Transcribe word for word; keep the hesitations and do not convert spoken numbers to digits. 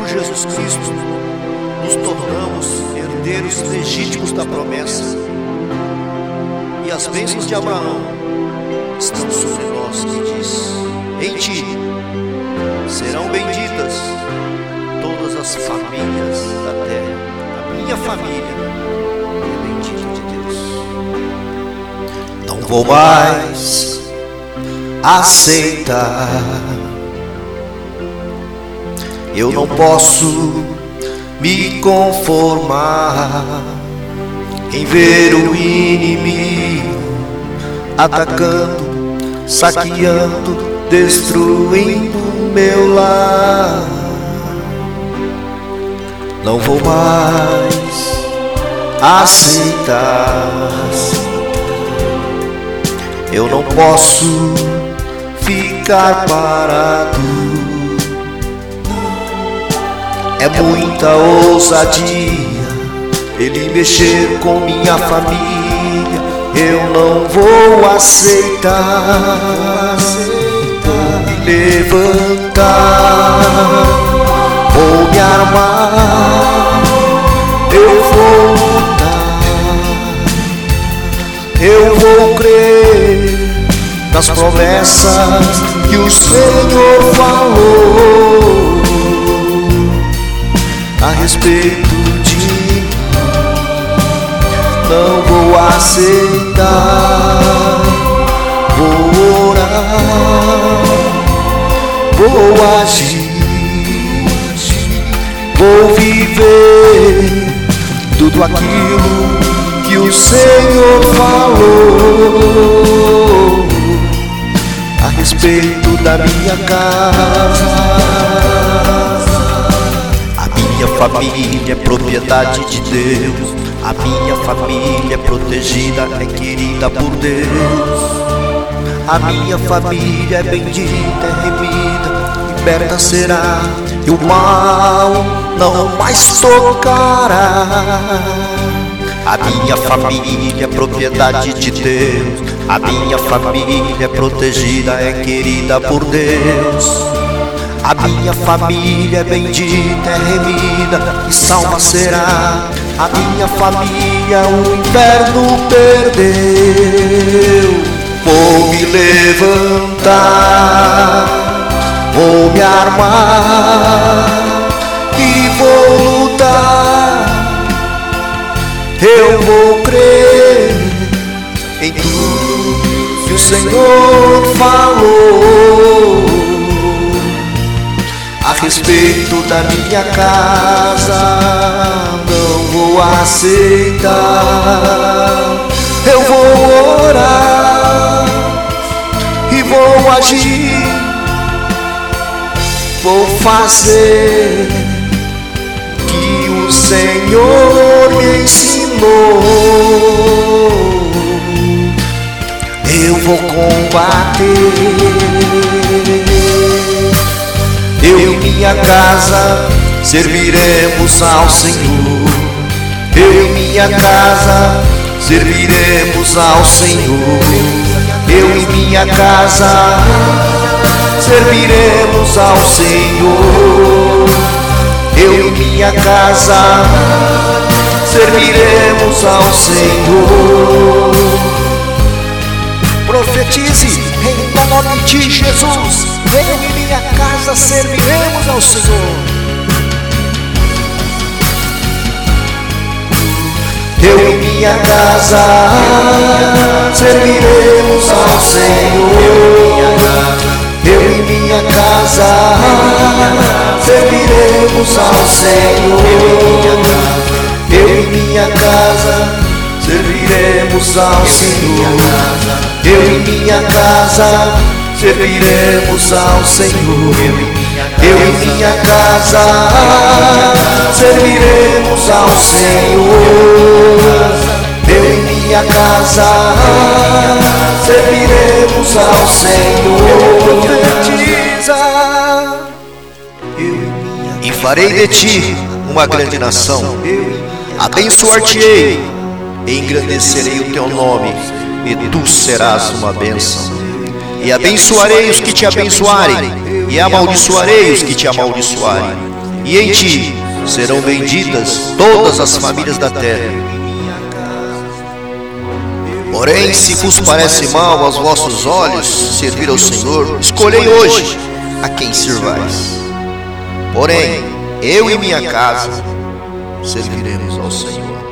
Jesus Cristo, nos tornamos herdeiros legítimos da promessa, e as bênçãos de Abraão estão sobre nós, que diz: em ti serão benditas todas as famílias da terra. A minha família é bendita de Deus. Não vou mais aceitar, eu não posso me conformar em ver o inimigo atacando, saqueando, destruindo meu lar. Não vou mais aceitar, eu não posso ficar parado. É muita ousadia ele mexer com minha família. Eu não vou aceitar. Vou me levantar, vou me armar, eu vou lutar, eu vou crer nas promessas que o Senhor falou a respeito de mim. Não vou aceitar, vou orar, vou agir, vou viver tudo aquilo que o Senhor falou a respeito da minha casa. A minha família é propriedade de Deus, a minha família é protegida, é querida por Deus. A minha família é bendita, é remida, liberta será, e o mal não mais tocará. A minha família é propriedade de Deus, a minha família é protegida, é querida por Deus. A minha família é bendita, é remida, e salva será. A minha família o inferno perdeu. Vou me levantar, vou me armar e vou lutar. Eu vou crer em tudo que o Senhor falou a respeito da minha casa. Não vou aceitar, eu vou orar e vou agir, vou fazer que o Senhor me ensinou. Eu vou combater, eu e minha casa serviremos ao Senhor. Eu e minha casa serviremos ao Senhor. Eu e minha casa serviremos ao Senhor. Eu e minha casa serviremos ao Senhor. Profetize em nome de Jesus. Eu e minha casa serviremos ao Senhor. Eu e minha casa serviremos ao Senhor. Eu e minha casa serviremos ao Senhor. Eu e minha casa serviremos ao Senhor. Eu e minha casa serviremos ao Senhor. Eu e minha casa serviremos ao Senhor. Eu e minha casa serviremos ao Senhor. Profetiza. E farei de ti uma grande nação, abençoar-te-ei e engrandecerei o teu nome, e tu serás uma bênção. E abençoarei os que te abençoarem, e amaldiçoarei os que te amaldiçoarem, e em ti serão benditas todas as famílias da terra. Porém, se vos parece mal aos vossos olhos servir ao Senhor, escolhei hoje a quem servais. Porém, eu e minha casa serviremos ao Senhor.